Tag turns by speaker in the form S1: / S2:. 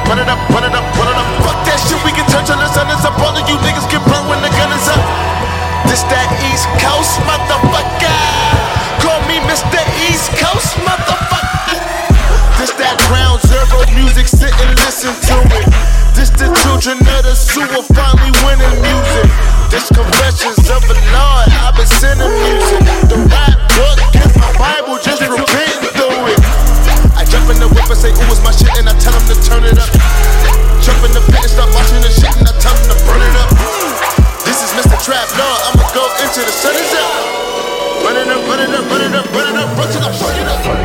S1: run it up, run it up, run it up. Fuck that shit, we can turn till the sun is up. All of you niggas get burned when the gun is up. This that East Coast motherfucker. Call me Mr. East Coast motherfucker. This that Ground Zero music, sit and listen to it. This the children of the sewer finally winning music. This confessions of a Lord, I've been sending music. The rap book is my Bible, just repenting through it. I jump in the whip and say, ooh, it's my shit, and I tell them to turn it up. Jump in the pit and start watching the shit, and I tell them to burn it up. This is Mr. Trap Lord, I'ma go into the sun is up. Run it up, run it up, run it up, run it up, run to the fuck it up.